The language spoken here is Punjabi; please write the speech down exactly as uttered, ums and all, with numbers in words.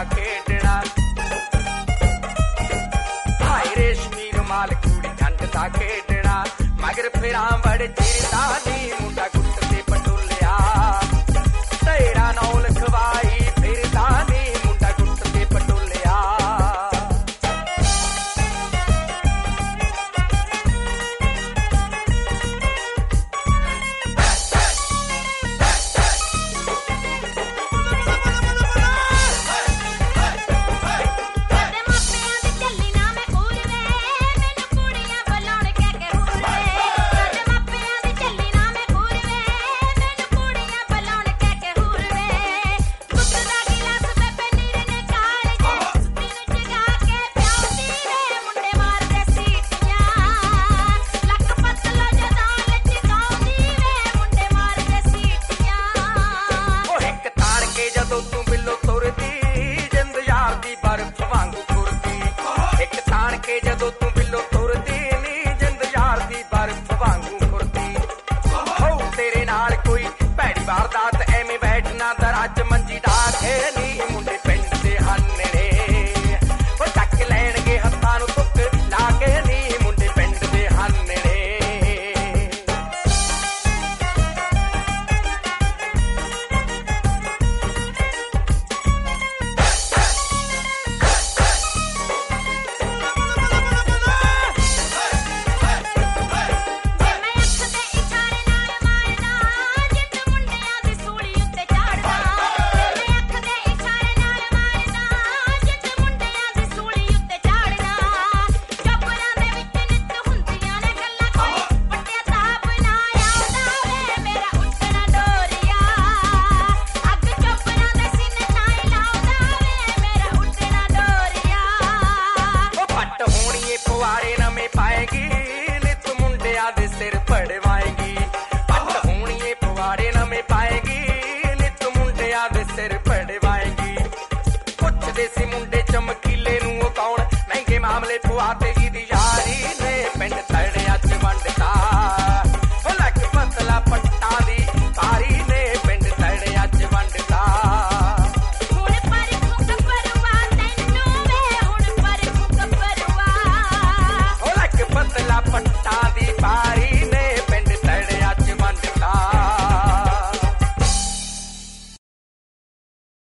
ਖੇਡਣਾ ਹਾਏ ਰੇਸ਼ਮੀ ਰੁਮਾਲ ਕੁੜੀ ਜੰਡ ਦਾ ਖੇਡਣਾ ਮਗਰ ਫਿਰਾਂ ਬੜੇ ਚਿਰ ਦਾ ਨੀ ਮੁੰਡਾ ਗੁੱਟ ਤੇ ਪਟੋਲਿਆ ਤੇਰਾ ਨੌ ਲਖਵਾਈ ਫਿਰਦਾ ਨੀ ਮੁੰਡਾ ਗੁੱਟ ਤੇ ਪਟੋਲਿਆ ਜਦੋਂ ਤੂੰ ਬਿੱਲੋ ਤੁਰਦੀ ਨੀ ਜਿੰਦ ਯਾਰ ਦੀ ਬਰਫ਼ ਵਾਂਗੂ ਫੁਰਦੀ ਹੋ ਤੇਰੇ ਨਾਲ ਕੋਈ ਭੈੜੀ ਵਾਰਦਾਤ ਐਵੇਂ ਬੈਠਣਾ ਦਰਾਜ ਮੰਜੀ ਢਾਕੇ ਨੀ ਮੁੰਡੇ ਪਿੰਡ ਦੇ ਹਾਨਣੇ ਉਹ ਚੱਕ ਲੈਣਗੇ ਹੱਥਾਂ ਨੂੰ ਤੁੱਕ ਲਾ ਕੇ ਨੀ ਮੁੰਡੇ ਪਿੰਡ ਦੇ ਹਾਨਣੇ ਪੁਆਰੇ ਨਵੇਂ ਪਾਏਗੀ ਨਿਤ ਮੁੰਡਿਆਂ ਦੇ ਸਿਰ ਪੜਵਾਏਗੀ ਪੱਟ ਹੋਣੀਏ ਪੁਆਰੇ ਨਵੇਂ ਪਾਏਗੀ ਨਿਤ ਮੁੰਡਿਆਂ ਦੇ ਸਿਰ ਪੜਵਾਏਗੀ ਪੁੱਛਦੇ ਸੀ ਮੁੰਡੇ ਚਮਕੀਲੇ ਨੂੰ ਉਹ ਕੌਣ ਮਹਿੰਗੇ ਮਾਮਲੇ ਪੁਆਤੇ